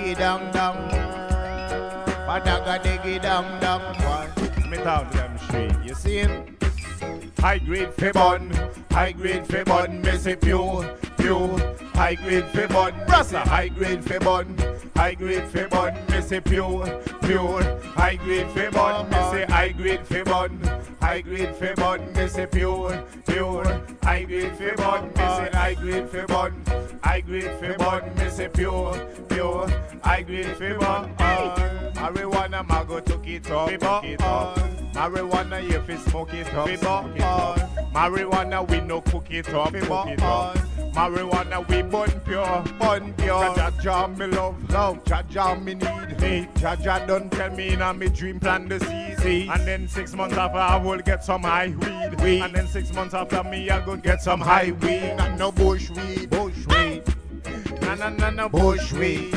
diggy dang dang. Badaga diggy dang dang. What? Me talk to them straight. You see him? High grade Fibon, high grade Fibon, me say pure. High grade Fibon, Rasta. High grade Fibon, high grade Fibon, me say pure. High grade Fibon, me say high grade Fibon, high grade Fibon, me say pure. High grade Fibon, me say high grade Fibon, high grade Fibon, me say pure. High grade Fibon, marijuana mago took it up, marijuana if you smoke it up, marijuana we no cook it up, marijuana we burn pure. Jaja me love, Jaja me need, Jaja don't tell me now me dream plan the season. And then 6 months after I will get some high weed, and then 6 months after me I go get some high weed. And no bush weed, no bush weed,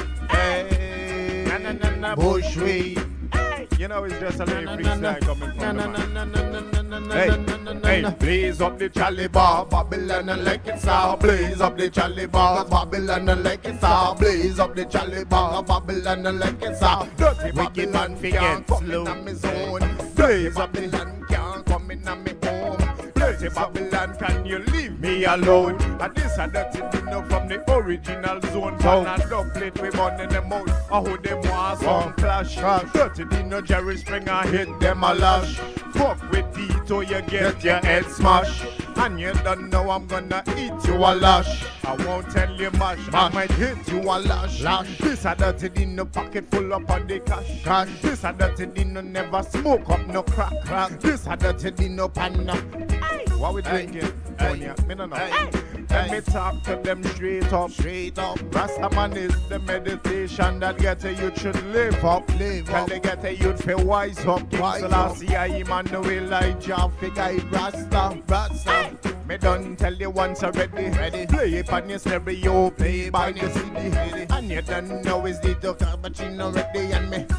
no bush weed. You know, it's just a little freestyle coming from the man. Hey, blaze up the Chalibar, Babylon and like it's all. Blaze up the Chalibar, Babylon and like it's all. Blaze up the Chalibar, Babylon and like it's all. Dirty wicked man can't come in on my zone. Blaze up the land can't come in on my home. Dirty Babylon, can you leave me alone? And this a dirty dinner from the original zone. Pan and dub plate we burn in the mouth. I hold them want some clash. Dirty dinner Jerry Springer hit them a lash. Fuck with Tito, you get your head smashed. And you don't know I'm gonna eat you a lash. I won't tell you much, I might hit you a lash. This a dirty dinner pocket full up on the cash. This a dirty dinner never smoke up no crack. This a dirty dinner panna. What we drinking? Me no know. Let me talk to them straight up. Rastaman is the meditation that get a youth should live up. Can they get a youth feel wise up? King Selassie, Emmanuel, Elijah, figure it Rasta. Me done tell you once already. Play it on your stereo, play it on your CD. And you don't know it's the doctor, but you know ready. And me,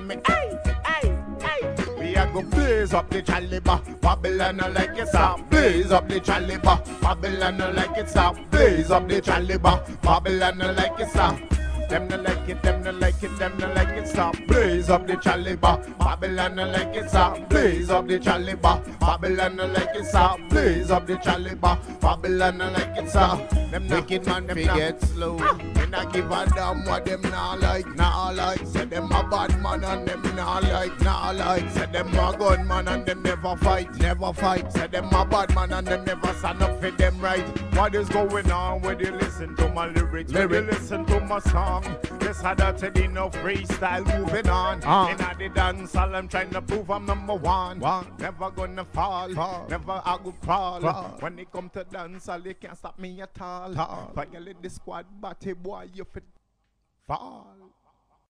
we a go blaze up the Chalibar, Babylon like it's up. Blaze up the Chalibar, Babylon like it's up. Blaze up the Chalibar, Babylon like it's up. Them no like it, them no like it, them no like it, stop. Blaze up the Chalibar, Babylon like it, stop. Blaze up the Chalibar, Babylon like it, stop. Blaze up the Chalibar, Babylon like it, stop. Them wicked man, them get slow. Me not give a damn what them not like. Say them a bad man and them not like. Say them a gun man and them never fight. Say them a bad man and them never stand up for them right. What is going on when you listen to my lyrics? When you listen to my song? Yes, I don't take no freestyle moving on. In the dance hall, I'm trying to prove I'm number one. Never gonna fall. Never I go crawl. When it come to dance hall, they can't stop me at all. Finally the squad, but boy, you fit fall.